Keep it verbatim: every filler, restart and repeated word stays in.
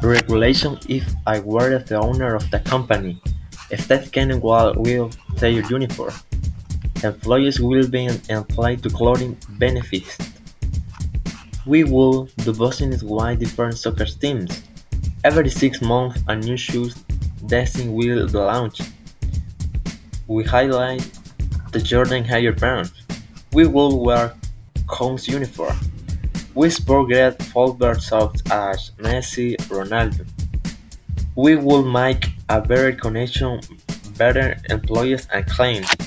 Regulation if I were the owner of the company. Staff can wear will their uniform. Employees will be entitled to clothing benefits. We will do business-wide different soccer teams. Every six months a new shoes design will be launched. We highlight the Jordan Higher brand. We will wear Combs uniform. We sport great footballers such as Messi, Ronaldo. We will make a better connection, better employees and clients.